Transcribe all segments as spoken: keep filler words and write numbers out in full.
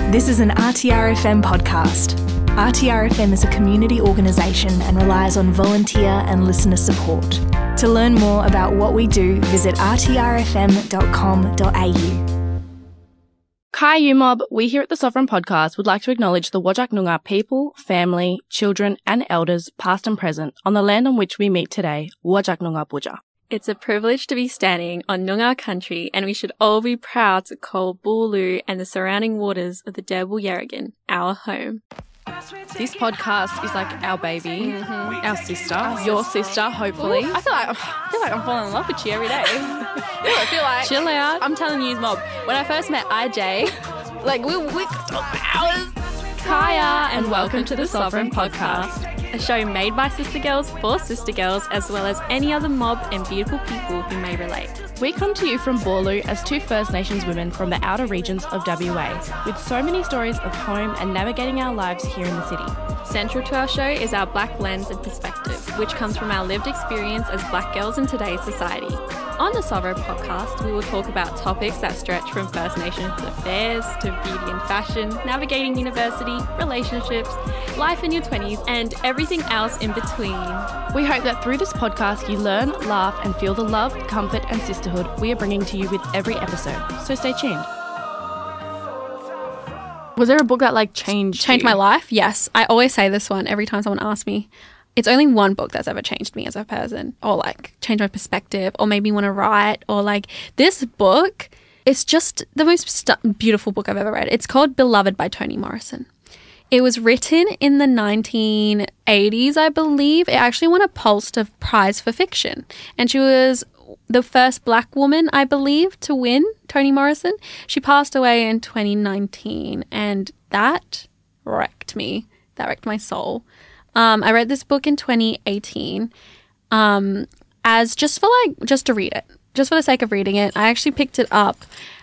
This is an R T R F M podcast. R T R F M is a community organisation and relies on volunteer and listener support. To learn more about what we do, visit r t r f m dot com dot a u. Kai U Mob, we here at the Sovereign Podcast would like to acknowledge the Whadjuk Noongar people, family, children and elders, past and present, on the land on which we meet today, Whadjuk Noongar Boodja. It's a privilege to be standing on Noongar country, and we should all be proud to call Boorloo and the surrounding waters of the Derbarl Yerrigan our home. This podcast is like our baby, Mm-hmm. our sister, your sister, hopefully. I feel like I feel like I'm falling in love with you every day. I feel like Chill out. I'm telling you, Mob. When I first met I J, like we we could talk for hours. Kaya, and welcome to the Sovereign Podcast, a show made by sister girls for sister girls, as well as any other mob and beautiful people who may relate. We come to you from Boorloo as two First Nations women from the outer regions of W A, with so many stories of home and navigating our lives here in the city. Central to our show is our black lens and perspective, which comes from our lived experience as black girls in today's society. On the Sovereign Podcast, we will talk about topics that stretch from First Nations affairs to beauty and fashion, navigating university, relationships, life in your twenties, and everything else in between. We hope that through this podcast you learn, laugh and feel the love, comfort and sisterhood we are bringing to you with every episode. So stay tuned. Was there a book that like changed Changed you? my life? Yes. I always say this one every time someone asks me. It's only one book that's ever changed me as a person, or like changed my perspective, or made me want to write, or like this book. It's just the most st- beautiful book I've ever read. It's called Beloved by Toni Morrison. It was written in the nineteen eighties, I believe. It actually won a Pulitzer Prize for fiction. And she was the first black woman, I believe, to win, Toni Morrison. She passed away in twenty nineteen, and that wrecked me. That wrecked my soul. Um, I read this book in twenty eighteen um, as just for like, just to read it, just for the sake of reading it. I actually picked it up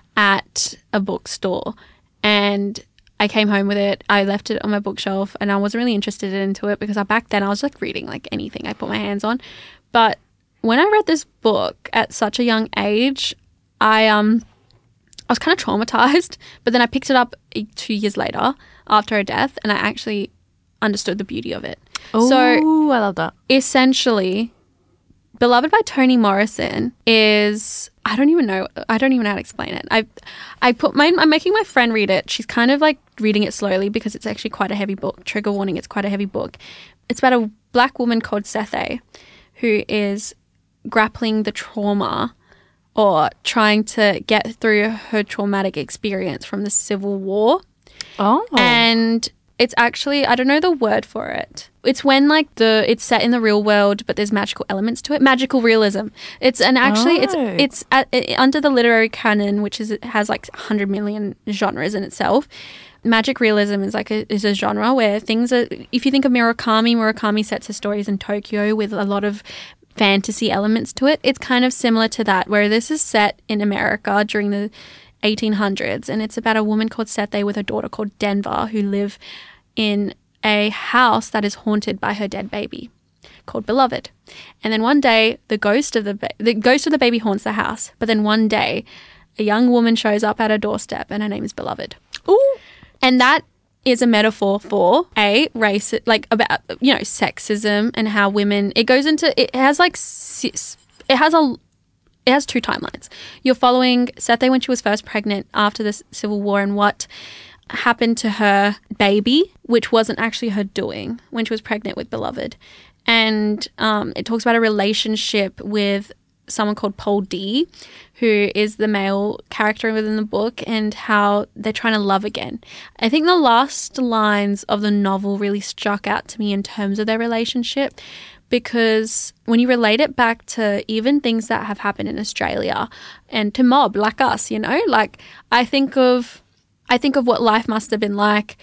at a bookstore and I came home with it. I left it on my bookshelf and I wasn't really interested into it because I, back then I was like reading like anything I put my hands on. But when I read this book at such a young age, I um I was kind of traumatized. But then I picked it up two years later after her death, and I actually understood the beauty of it. Oh, so I love that. Essentially, Beloved by Toni Morrison is, I don't even know, I don't even know how to explain it. I I put my, I'm making my friend read it. She's kind of like reading it slowly because it's actually quite a heavy book. Trigger warning, it's quite a heavy book. It's about a black woman called Sethe who is grappling the trauma or trying to get through her traumatic experience from the Civil War. Oh. And it's actually, I don't know the word for it. It's when like the, it's set in the real world, but there's magical elements to it. Magical realism. It's, and actually Oh. it's, it's at, it, under the literary canon, which is, it has like one hundred million genres in itself. Magic realism is like a, is a genre where things are, if you think of Murakami, Murakami sets his stories in Tokyo with a lot of fantasy elements to it. It's kind of similar to that, where this is set in America during the eighteen hundreds, and it's about a woman called Sethe with a daughter called Denver who live in a house that is haunted by her dead baby called Beloved. And then one day the ghost of the ba- the ghost of the baby haunts the house, but then one day a young woman shows up at her doorstep and her name is Beloved. Ooh. And that is a metaphor for a race, like about, you know, sexism and how women, it goes into, it has like, it has a, it has two timelines. You're following Sethe when she was first pregnant after the Civil War and what happened to her baby, which wasn't actually her doing when she was pregnant with Beloved. And um, it talks about a relationship with someone called Paul D, who is the male character within the book, and how they're trying to love again. I think the last lines of the novel really struck out to me in terms of their relationship, because when you relate it back to even things that have happened in Australia and to mob like us, you know, like I think of, I think of what life must have been like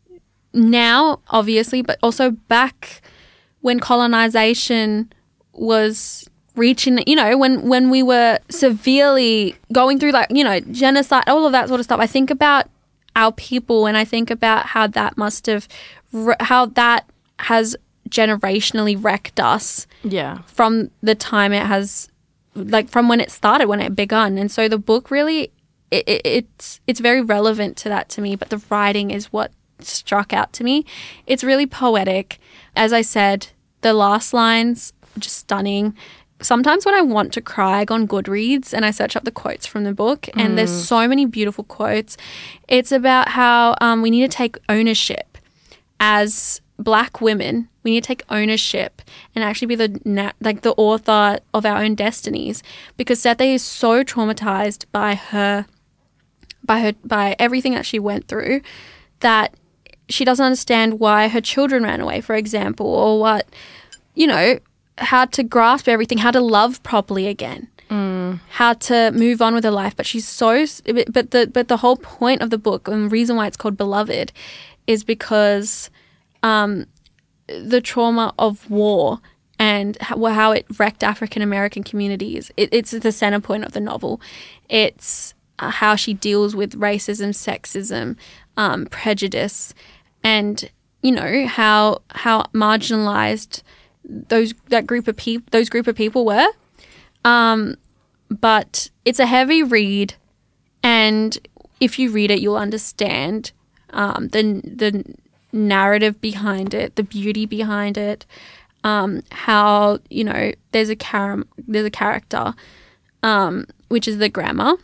now, obviously, but also back when colonization was reaching, you know, when, when we were severely going through like, you know, genocide, all of that sort of stuff. I think about our people and I think about how that must have, how that has generationally wrecked us. Yeah. From the time it has, like from when it started, when it begun. And so the book really it, it, it's it's very relevant to that to me, but the writing is what struck out to me. It's really poetic. As I said, the last lines, just stunning. Sometimes when I want to cry, I go on Goodreads and I search up the quotes from the book, and mm. there's so many beautiful quotes. It's about how um, we need to take ownership as Black women. We need to take ownership and actually be the na- like the author of our own destinies, because Sethe is so traumatized by her, by her, by everything that she went through, that she doesn't understand why her children ran away, for example, or what, you know, how to grasp everything, how to love properly again, mm. how to move on with her life. But she's so, but the but the whole point of the book and the reason why it's called Beloved is because um, the trauma of war and how, how it wrecked African American communities. It, it's the center point of the novel. It's uh, how she deals with racism, sexism, um, prejudice, and you know how how marginalized those that group of people those group of people were. Um, but it's a heavy read, and if you read it, you'll understand um, the the narrative behind it, the beauty behind it, um, how you know there's a char- there's a character, um, which is the grandma,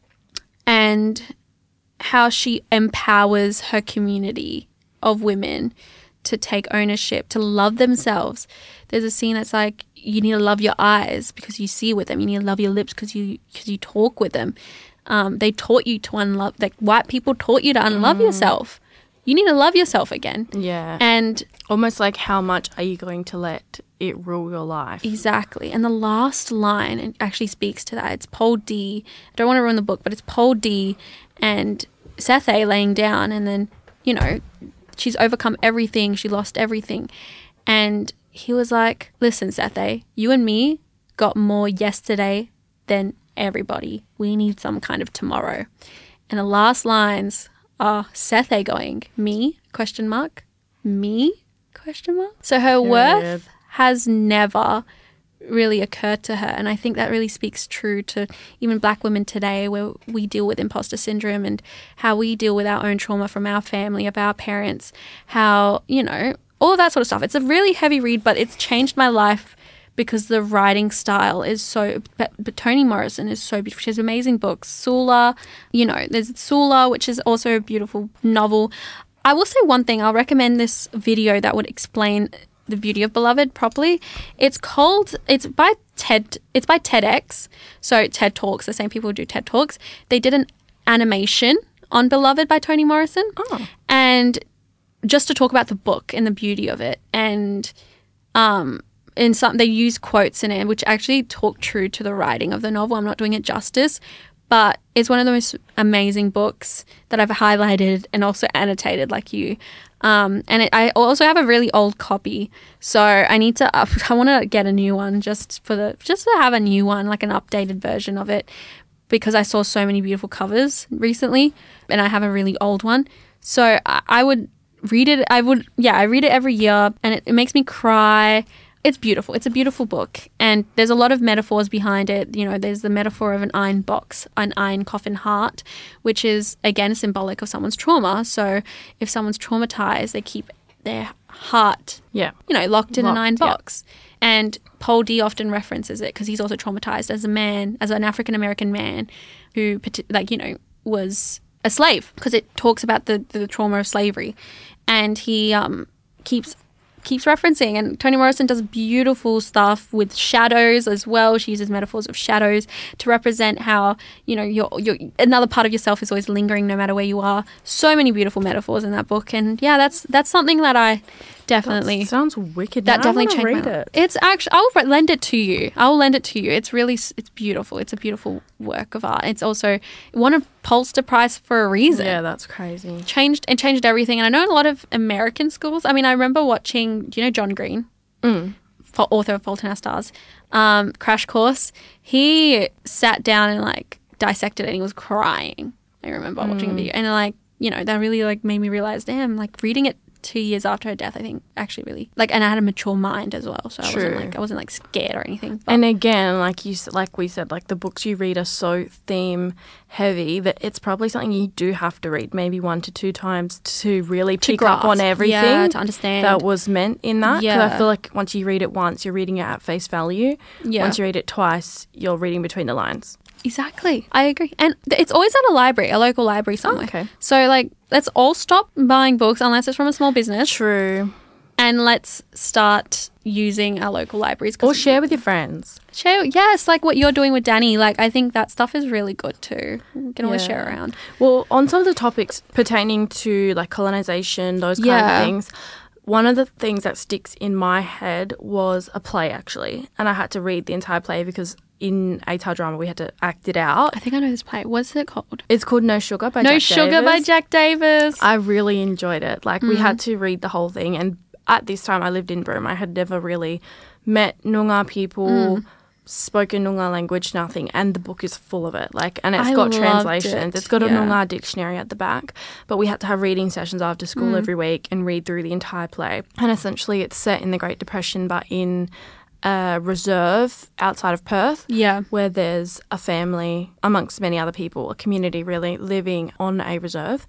and how she empowers her community of women to take ownership, to love themselves. There's a scene that's like, you need to love your eyes because you see with them. You need to love your lips because you because you talk with them. Um, they taught you to unlove, like white people taught you to unlove mm. yourself. You need to love yourself again. Yeah. And almost like, how much are you going to let it rule your life? Exactly. And the last line it actually speaks to that. It's Paul D. I don't want to ruin the book, but it's Paul D. and Sethe laying down, and then, you know, she's overcome everything. She lost everything. And he was like, listen, Sethe, you and me got more yesterday than everybody. We need some kind of tomorrow. And the last lines are Sethe going, me, question mark, me, question mark. So her Period. worth has never really occurred to her. And I think that really speaks true to even Black women today, where we deal with imposter syndrome and how we deal with our own trauma from our family, of our parents, how, you know, all of that sort of stuff. It's a really heavy read, but it's changed my life because the writing style is so, but, but Toni Morrison is so beautiful. She has amazing books. Sula, you know, there's Sula, which is also a beautiful novel. I will say one thing. I'll recommend this video that would explain the beauty of Beloved properly. It's called, it's by TED, it's by TEDx. So TED Talks, the same people who do TED Talks. They did an animation on Beloved by Toni Morrison. Oh. And just to talk about the book and the beauty of it. And um, in some, they use quotes in it, which actually talk true to the writing of the novel. I'm not doing it justice, but it's one of the most amazing books that I've highlighted and also annotated like you. Um, and it, I also have a really old copy, so I need to. Uh, I want to get a new one just for the just to have a new one, like an updated version of it, because I saw so many beautiful covers recently, and I have a really old one. So I, I would read it. I would, yeah, I read it every year, and it, it makes me cry. It's beautiful. It's a beautiful book, and there's a lot of metaphors behind it. You know, there's the metaphor of an iron box, an iron coffin heart, which is, again, symbolic of someone's trauma. So if someone's traumatized, they keep their heart, yeah, you know, locked in Locked, an iron yeah. box. And Paul D often references it because he's also traumatized as a man, as an African-American man who, like, you know, was a slave, because it talks about the, the trauma of slavery. And he um, keeps... keeps referencing, and Toni Morrison does beautiful stuff with shadows as well. She uses metaphors of shadows to represent how, you know, your your another part of yourself is always lingering no matter where you are. So many beautiful metaphors in that book, and yeah, that's that's something that I definitely that sounds wicked. That now definitely I changed read my it. life. It's actually I'll re- lend it to you. I'll lend it to you. It's really it's beautiful. It's a beautiful work of art. It's also it won a Pulitzer Prize for a reason. Yeah, that's crazy. Changed and changed everything. And I know a lot of American schools. I mean, I remember watching. Do you know John Green, mm. author of Fault in Our Stars? Um, Crash Course. He sat down and like dissected it, and he was crying. I remember mm. watching a video, and like you know that really like made me realize, damn, like reading it two years after her death, I think, actually really, like, and I had a mature mind as well. So I True. wasn't like, I wasn't like scared or anything. But And again, like you, s- like we said, like the books you read are so theme heavy that it's probably something you do have to read maybe one to two times to really to pick up on grasp, everything yeah, to understand. that was meant in that. 'Cause Yeah. I feel like once you read it once, you're reading it at face value. Yeah. Once you read it twice, you're reading between the lines. Exactly. I agree. And th- it's always at a library, a local library somewhere. okay. So, like, let's all stop buying books unless it's from a small business. True. And let's start using our local libraries. 'cause Or share with your friends. Share, yes, like what you're doing with Danny. Like, I think that stuff is really good too. You can always Yeah. share around. Well, on some of the topics pertaining to like colonization, those kind Yeah. of things, one of the things that sticks in my head was a play actually. And I had to read the entire play because in A T A R drama we had to act it out. I think I know this play. What's it called? It's called No Sugar by No Jack Sugar Davis. by Jack Davis. I really enjoyed it. Like we Mm. had to read the whole thing, and at this time I lived in Broome. I had never really met Noongar people, Mm. spoken Noongar language, nothing, and the book is full of it. Like, and it's I got loved translations. it. It's got a Yeah. Noongar dictionary at the back. But we had to have reading sessions after school Mm. every week and read through the entire play. And essentially, it's set in the Great Depression, but in a reserve outside of Perth. Yeah. Where there's a family, amongst many other people, a community really living on a reserve.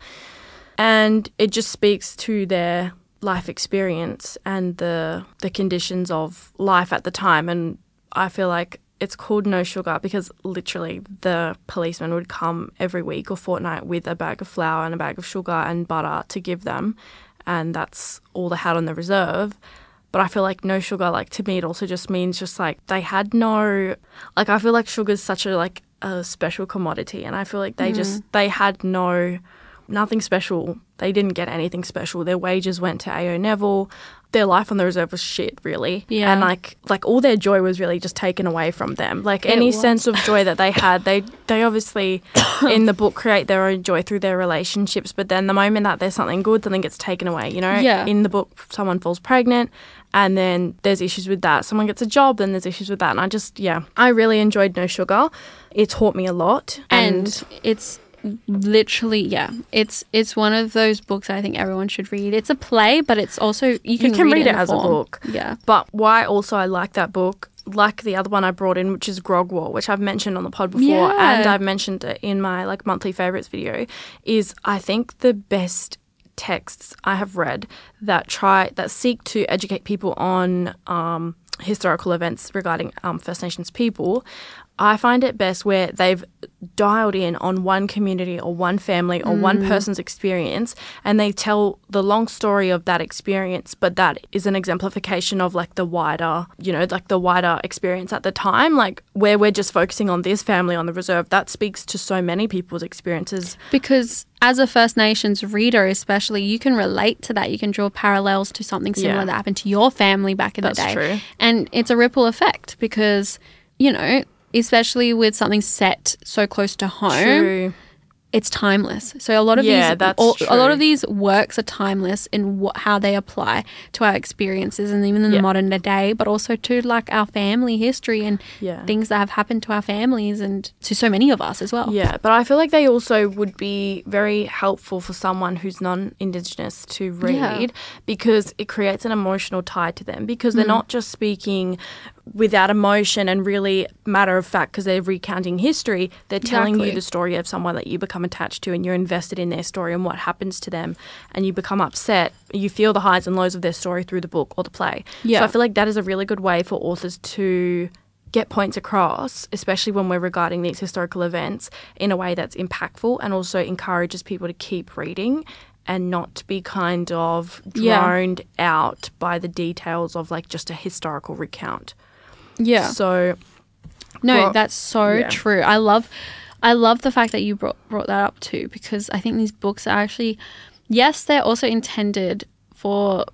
And it just speaks to their life experience and the the conditions of life at the time. And I feel like it's called No Sugar because literally the policeman would come every week or fortnight with a bag of flour and a bag of sugar and butter to give them. And that's all they had on the reserve. But I feel like no sugar, like to me, it also just means just like they had no, like I feel like sugar is such a like a special commodity, and I feel like they Mm. just they had no, nothing special. They didn't get anything special. Their wages went to A O Neville. Their life on the reserve was shit, really. Yeah. And like like all their joy was really just taken away from them. Like It any was. sense of joy that they had, they they obviously in the book create their own joy through their relationships. But then the moment that there's something good, something gets taken away. You know, Yeah. in the book, someone falls pregnant. And then there's issues with that. Someone gets a job, then there's issues with that. And I just, yeah, I really enjoyed No Sugar. It taught me a lot. And, And, it's literally, yeah, it's it's one of those books I think everyone should read. It's a play, but it's also, you can, you can read, in it the as form. a book. Yeah. But why also I like that book, like the other one I brought in, which is Grog War, which I've mentioned on the pod before, Yeah. and I've mentioned it in my like monthly favourites video, is I think the best texts I have read that try that seek to educate people on um, historical events regarding um, First Nations people. I find it best where they've dialed in on one community or one family or one person's experience, and they tell the long story of that experience, but that is an exemplification of like the wider, you know, like the wider experience at the time, like where we're just focusing on this family on the reserve. That speaks to so many people's experiences. Because as a First Nations reader especially, you can relate to that. You can draw parallels to something similar Yeah. that happened to your family back in That's the day. true. And it's a ripple effect because, you know, especially with something set so close to home, True. it's timeless. So a lot of Yeah, these, that's all, a lot true. of these works are timeless in what, how they apply to our experiences and even in the Yeah. modern day, but also to like our family history and Yeah. things that have happened to our families and to so many of us as well. Yeah, but I feel like they also would be very helpful for someone who's non-Indigenous to read Yeah. because it creates an emotional tie to them because Mm. they're not just speaking without emotion and really matter of fact because they're recounting history. They're telling Exactly. you the story of someone that you become attached to and you're invested in their story and what happens to them and you become upset. You feel the highs and lows of their story through the book or the play. Yeah. So I feel like that is a really good way for authors to get points across, especially when we're regarding these historical events in a way that's impactful and also encourages people to keep reading and not be kind of Yeah. droned out by the details of like just a historical recount. Yeah. So No, Well, that's so yeah. true. I love I love the fact that you brought brought that up too, because I think these books are actually, yes, they're also intended for,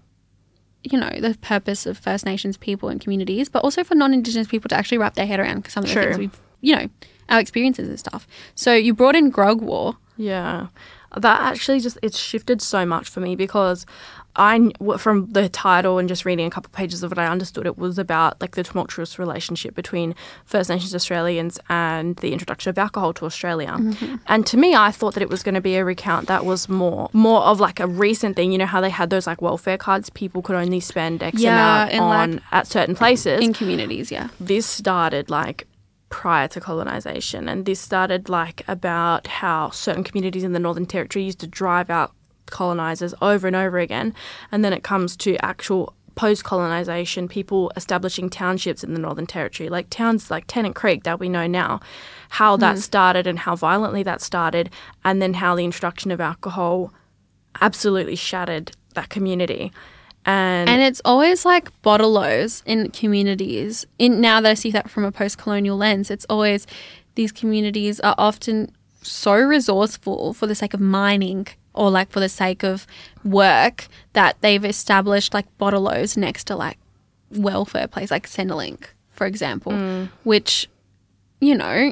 you know, the purpose of First Nations people and communities, but also for non-Indigenous people to actually wrap their head around some of the True. things we've, you know, our experiences and stuff. So you brought in Grog War. yeah. That actually just, it's shifted so much for me because I, from the title and just reading a couple of pages of it, I understood it was about like the tumultuous relationship between First Nations Australians and the introduction of alcohol to Australia. Mm-hmm. And to me, I thought that it was going to be a recount that was more more of like a recent thing. You know how they had those like welfare cards, people could only spend X Yeah, amount in, on like, at certain places. In communities, yeah. This started like prior to colonisation, and this started like about how certain communities in the Northern Territory used to drive out colonisers over and over again, and then it comes to actual post-colonisation, people establishing townships in the Northern Territory, like towns like Tennant Creek that we know now, how that Mm. started and how violently that started, and then how the introduction of alcohol absolutely shattered that community. And, And it's always like bottle-os in communities. In now that I see that from a post-colonial lens, it's always these communities are often so resourceful for the sake of mining or like for the sake of work that they've established like bottle-os next to like welfare place, like Centrelink, for example, Mm. which, you know,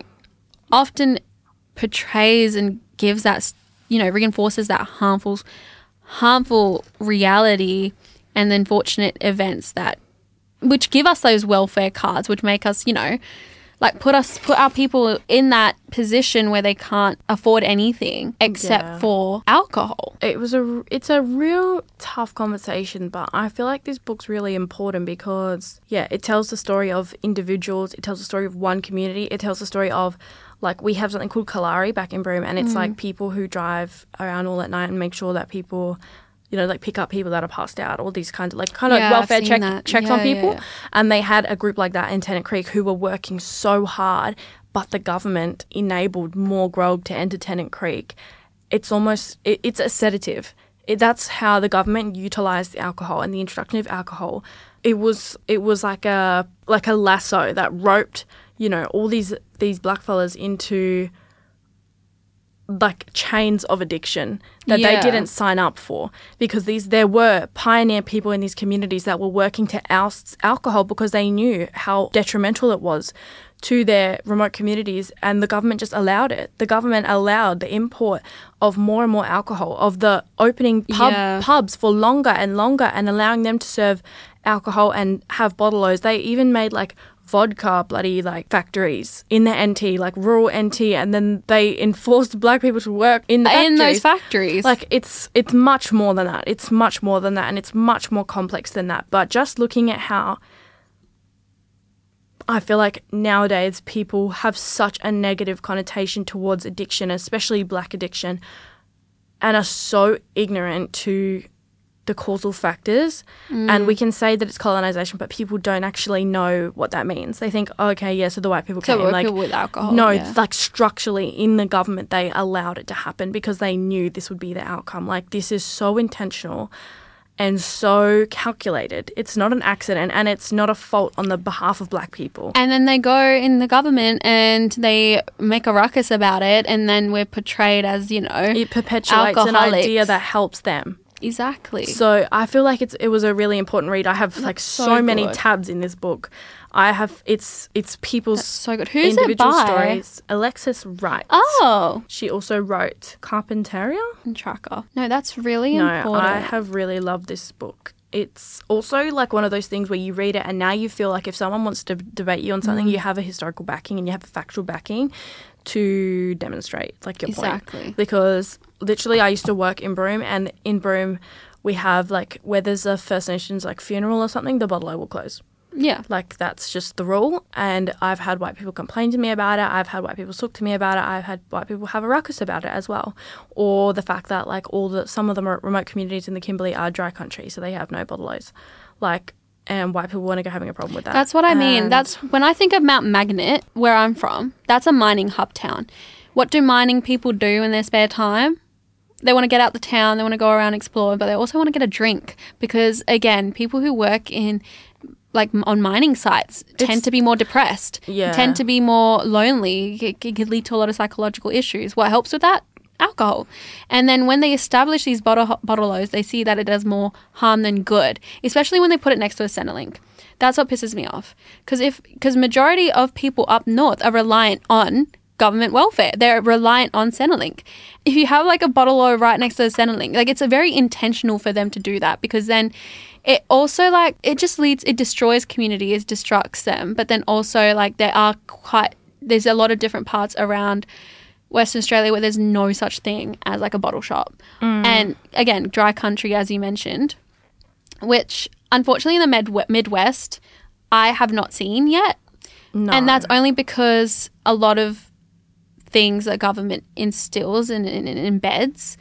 often portrays and gives that, you know, reinforces that harmful, harmful reality and the unfortunate events that, which give us those welfare cards, which make us, you know, like put us, put our people in that position where they can't afford anything except Yeah. for alcohol. it was a it's a real tough conversation, but I feel like this book's really important because yeah, it tells the story of individuals, it tells the story of one community, it tells the story of like we have something called Kalari back in Broome, and it's Mm. like people who drive around all at night and make sure that people, you know, like pick up people that are passed out, all these kinds of like kind of Yeah, I've welfare seen check, that. checks Yeah, on yeah, people. yeah. And they had a group like that in Tennant Creek who were working so hard, but the government enabled more grog to enter Tennant Creek. It's almost, it, it's a sedative. It, that's how the government utilised the alcohol and the introduction of alcohol. It was it was like a like a lasso that roped, you know, all these these blackfellas into like chains of addiction that Yeah. they didn't sign up for, because these there were pioneer people in these communities that were working to oust alcohol because they knew how detrimental it was to their remote communities, and the government just allowed it. The government allowed the import of more and more alcohol, of the opening pub, Yeah. pubs for longer and longer and allowing them to serve alcohol and have bottle-os. They even made like vodka bloody like factories in the N T, like rural N T, and then they enforced black people to work in the In those factories. factories. Like it's it's much more than that. It's much more than that, and it's much more complex than that. But just looking at how I feel like nowadays people have such a negative connotation towards addiction, especially black addiction, and are so ignorant to the causal factors. Mm. And we can say that it's colonization, but people don't actually know what that means. They think, oh, okay, yeah, so the white people So came. we're Like, people with alcohol. no, yeah. like structurally in the government, they allowed it to happen because they knew this would be the outcome. Like this is so intentional and so calculated. It's not an accident, and it's not a fault on the behalf of black people. And then they go in the government and they make a ruckus about it, and then we're portrayed as, you know, It perpetuates an alcoholics. idea that helps them. Exactly. So I feel like it's it was a really important read. I have like so, so many good. tabs in this book. I have it's it's people's That's so good. Who's it individual by? stories. Alexis Wright. Oh, She also wrote Carpentaria. and Tracker. No, that's really No, important. I have really loved this book. It's also like one of those things where you read it and now you feel like if someone wants to debate you on something, Mm. you have a historical backing and you have a factual backing to demonstrate like your Exactly. point. Because literally I used to work in Broome, and in Broome we have like where there's a First Nations like funeral or something, the bottle will close. Yeah. Like that's just the rule, and I've had white people complain to me about it. I've had white people talk to me about it. I've had white people have a ruckus about it as well, or the fact that like all the some of the mo- remote communities in the Kimberley are dry country, so they have no bottle-os. Like, and white people weren't having a problem with that. That's what I mean. And- That's when I think of Mount Magnet, where I'm from. That's a mining hub town. What do mining people do in their spare time? They want to get out the town, they want to go around explore, but they also want to get a drink because, again, people who work in like on mining sites tend It's- to be more depressed, Yeah. tend to be more lonely. It, it could lead to a lot of psychological issues. What helps with that? Alcohol. And then when they establish these bottle bottle-os, they see that it does more harm than good, especially when they put it next to a Centrelink. That's what pisses me off. Because if because majority of people up north are reliant on government welfare. They're reliant on Centrelink. If you have like a bottle O right next to the Centrelink, like it's a very intentional for them to do that, because then it also like it just leads, it destroys communities, it destructs them. But then also like there are quite, there's a lot of different parts around Western Australia where there's no such thing as like a bottle shop. Mm. And again, dry country, as you mentioned, which unfortunately in the Med- Midwest, I have not seen yet. No. And that's only because a lot of things that government instills and, and, and embeds,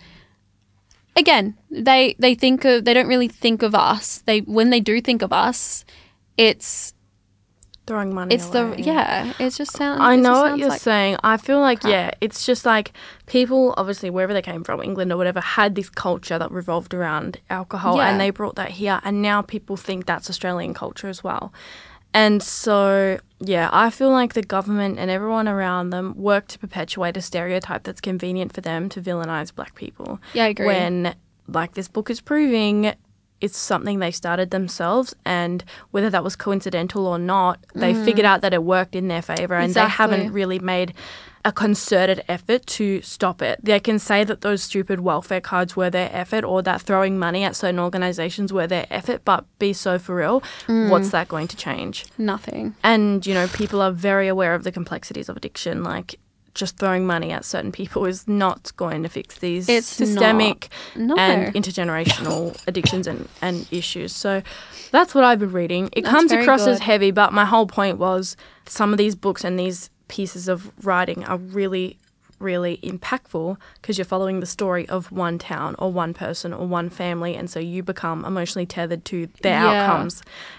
again, they they think of, they don't really think of us. They when they do think of us, it's throwing money it's away. the yeah it just sounds I it know just what sounds you're like saying. I feel like crap. yeah it's just like people obviously wherever they came from, England or whatever, had this culture that revolved around alcohol, Yeah. and they brought that here, and now people think that's Australian culture as well. And so, yeah, I feel like the government and everyone around them work to perpetuate a stereotype that's convenient for them to villainize black people. Yeah, I agree. When, like this book is proving, it's something they started themselves, and whether that was coincidental or not, they mm. figured out that it worked in their favour, and exactly. they haven't really made a concerted effort to stop it. They can say that those stupid welfare cards were their effort, or that throwing money at certain organisations were their effort, but be so for real, mm. what's that going to change? Nothing. And, you know, people are very aware of the complexities of addiction. Like, just throwing money at certain people is not going to fix these it's systemic no. and intergenerational addictions and, and issues. So that's what I've been reading. It That's comes very across good. as heavy, but my whole point was some of these books and these pieces of writing are really, really impactful because you're following the story of one town or one person or one family, and so you become emotionally tethered to their Yeah. outcomes.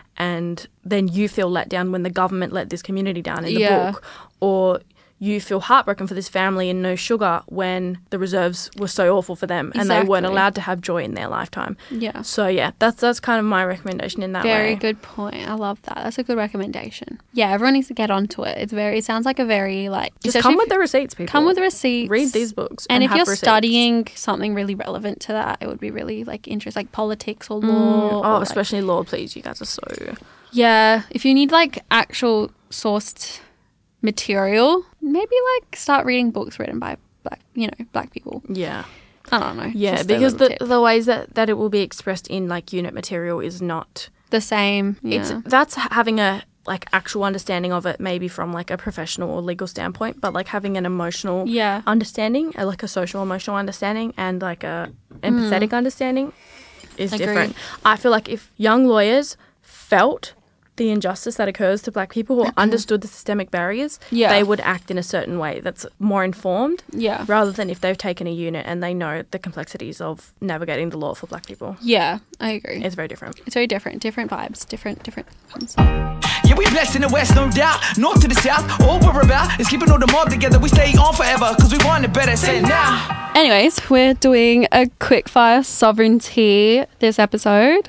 And then you feel let down when the government let this community down in the Yeah. book, or you feel heartbroken for this family in No Sugar when the reserves were so awful for them and they weren't Exactly. allowed to have joy in their lifetime. Yeah. So, yeah, that's that's kind of my recommendation in that Very way. good point. I love that. That's a good recommendation. Yeah, everyone needs to get onto it. It's very. It sounds like a very like. Just especially come with if- the receipts, people. Come with the receipts. Read these books. And, And, if have you're receipts. studying something really relevant to that, it would be really like interest, like politics or Mm, law. oh, or, like- especially law, please. You guys are so... yeah. If you need like actual sourced material, maybe like start reading books written by black, you know, black people. Yeah. I don't know. Yeah, Just a because little the tip. the ways that, that it will be expressed in, like, unit material is not... the same. It's Yeah. That's having a, like, actual understanding of it, maybe from, like, a professional or legal standpoint, but, like, having an emotional Yeah. understanding, uh, like a social emotional understanding and, like, a empathetic understanding is Agreed. different. I feel like if young lawyers felt the injustice that occurs to black people or understood the systemic barriers, Yeah. they would act in a certain way that's more informed Yeah. rather than if they've taken a unit and they know the complexities of navigating the law for black people. Yeah, I agree. It's very different. It's very different. Different vibes. Different, different ones. Yeah, we blessed in the west, no doubt. North to the south, all we're about is keeping all the mob together. We stay on forever, cause we want it better. Say it now. Anyways, we're doing a quickfire sovereignty this episode.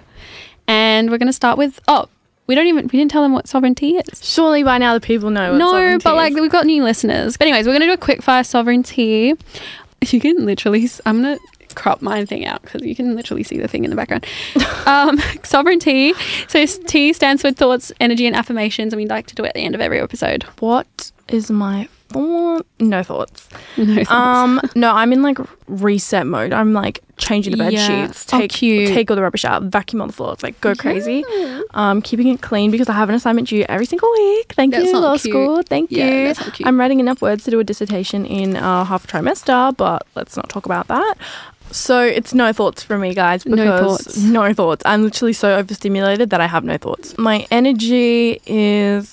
And we're going to start with, oh, we don't even, we didn't tell them what sovereignty is. Surely by now the people know what No, sovereignty but like is. we've got new listeners. But anyways, we're going to do a quickfire sovereignty. You can literally, s- I'm going to crop my thing out because you can literally see the thing in the background. um, sovereignty. So T stands for thoughts, energy and affirmations, and we like to do it at the end of every episode. What is my thought? No thoughts. No thoughts. Um, no, I'm in like reset mode. I'm like changing the bed Yeah. sheets, Oh, take cute. take all the rubbish out, vacuum on the floor, like go crazy. Um, keeping it clean because I have an assignment due every single week. Thank That's you, not law cute. school. Thank Yeah, you. that's not cute. I'm writing enough words to do a dissertation in uh, half a trimester, but let's not talk about that. So it's no thoughts from me, guys, because No thoughts. no thoughts. I'm literally so overstimulated that I have no thoughts. My energy is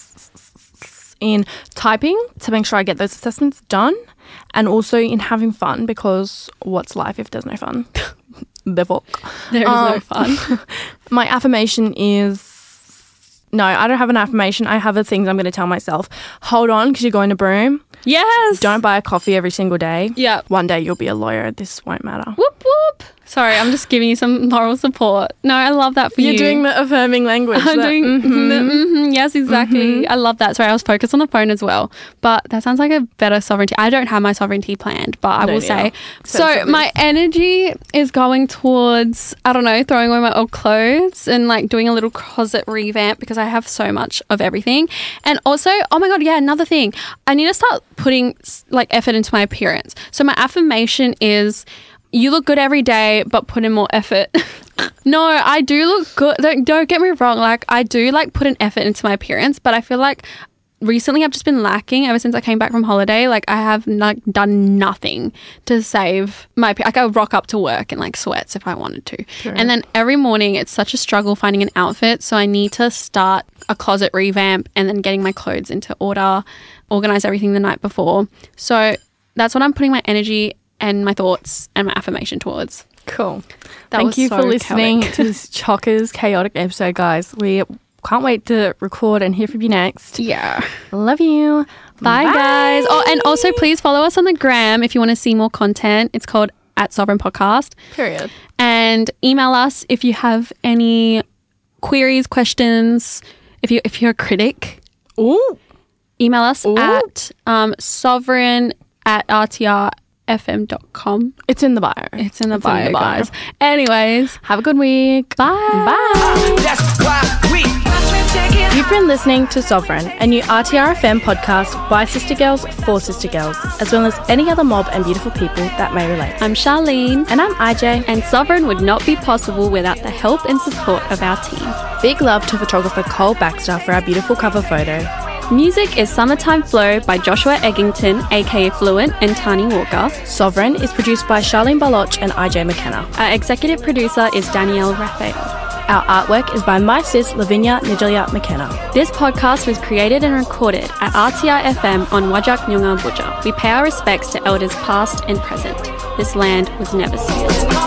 in typing to make sure I get those assessments done, and also in having fun because what's life if there's no fun? The fuck. There is no Um, fun. My affirmation is... No, I don't have an affirmation. I have a thing I'm going to tell myself. Hold on because you're going to Broome. Yes. Don't buy a coffee every single day. Yeah. One day you'll be a lawyer. This won't matter. Whoop whoop. Sorry, I'm just giving you some moral support. No, I love that for You're you. You're doing the affirming language. I'm that, doing mm-hmm. the, mm-hmm, yes, exactly. Mm-hmm. I love that. Sorry, I was focused on the phone as well. But that sounds like a better sovereignty. I don't have my sovereignty planned, but I No, will neither. say. So my energy is going towards, I don't know, throwing away my old clothes and like doing a little closet revamp because I have so much of everything. And also, oh my God, yeah, another thing. I need to start putting like effort into my appearance. So my affirmation is, you look good every day, but put in more effort. No, I do look good. Don't, don't get me wrong. Like, I do like put an effort into my appearance, but I feel like recently I've just been lacking ever since I came back from holiday. Like, I have not done nothing to save my appearance. Like, I would rock up to work in like sweats if I wanted to. Sure. And then every morning it's such a struggle finding an outfit. So I need to start a closet revamp and then getting my clothes into order, organize everything the night before. So that's what I'm putting my energy and my thoughts and my affirmation towards. Cool. That Thank was you so for listening chaotic. to this Chockers chaotic episode, guys. We can't wait to record and hear from you next. Yeah. Love you. Bye, guys. Oh, and also please follow us on the gram if you want to see more content. It's called at Sovereign Podcast. Period. And email us if you have any queries, questions. If you if you're a critic, Ooh. email us Ooh. at um, sovereign at r t r f m dot com. It's in the bio. It's in the It's bio, in the bio. guys. Anyways, Have a good week. bye. Bye. That's why we. You've been listening to Sovereign, a new R T R F M podcast by Sister Girls for Sister Girls, as well as any other mob and beautiful people that may relate. I'm Charlene. And I'm I J. And Sovereign would not be possible without the help and support of our team. Big love to photographer Cole Baxter for our beautiful cover photo. Music is Summertime Flow by Joshua Eggington, aka Fluent, and Tani Walker. Sovereign is produced by Charlene Baloch and I J McKenna. Our executive producer is Danielle Raphael. Our artwork is by my sis Lavinia Nigelia McKenna. This podcast was created and recorded at R T I F M on Wajak Nyunga Buja. We pay our respects to elders past and present. This land was never sealed.